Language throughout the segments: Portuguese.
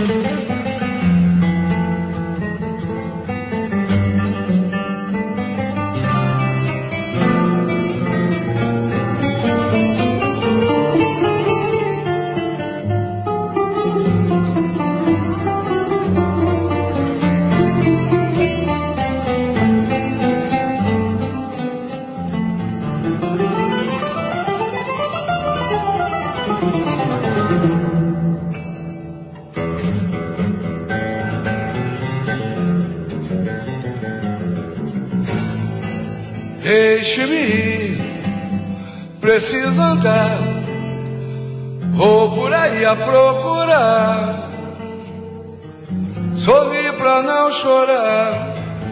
Deixe-me ir, preciso andar, vou por aí a procurar, sorrir pra não chorar.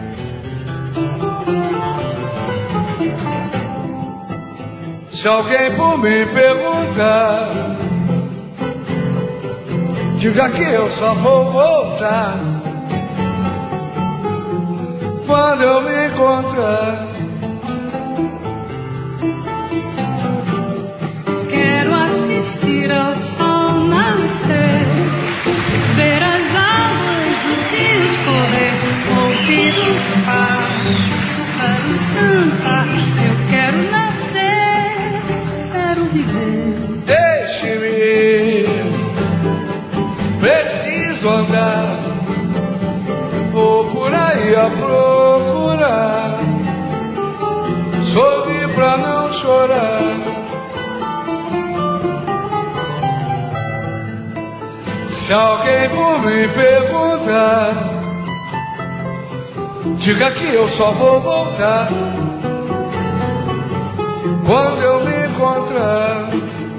Se alguém por mim perguntar, diga que eu só vou voltar quando eu me encontrar. Quero assistir ao sol nascer, ver as águas dos rios correr, ouvir os pássaros cantar. Eu quero nascer, quero viver. Deixe-me ir, preciso andar, vou por aí a procurar, sorrir pra não chorar. Se alguém por mim perguntar, diga que eu só vou voltar quando eu me encontrar.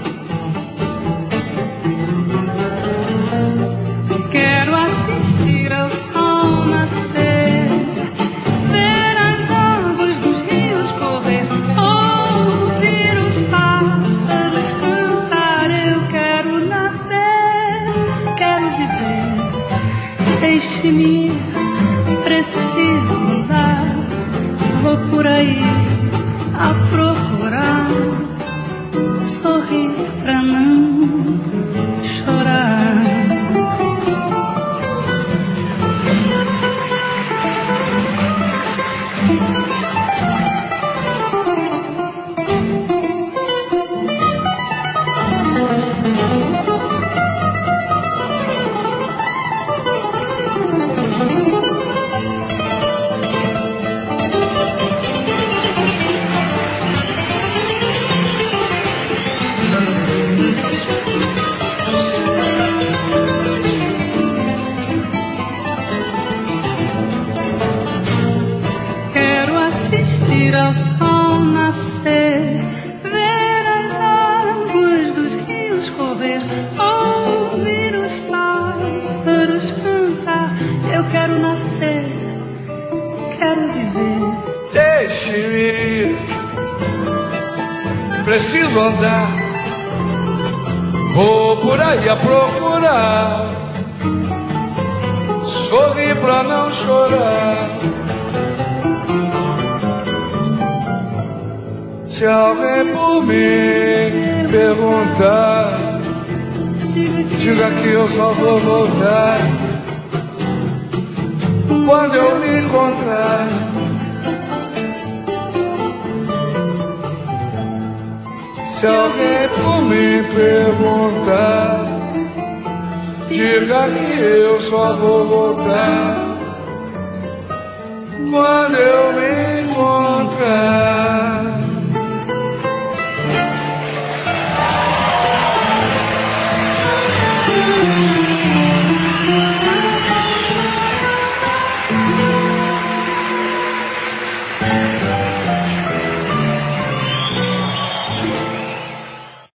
Quero assistir ao sol nascer, ver as águas dos rios correr, ouvir os pássaros cantar. Eu quero nascer, quero viver. Deixe-me ir, preciso andar, vou por aí a procurar, sorrir pra não chorar. Ao sol nascer, ver as águas dos rios correr, ouvir os pássaros cantar. Eu quero nascer, quero viver. Deixe-me ir, preciso andar, vou por aí a procurar, sorrir pra não chorar. Se alguém por mim perguntar, diga que eu só vou voltar quando eu me encontrar. Se alguém por mim perguntar, diga que eu só vou voltar quando eu me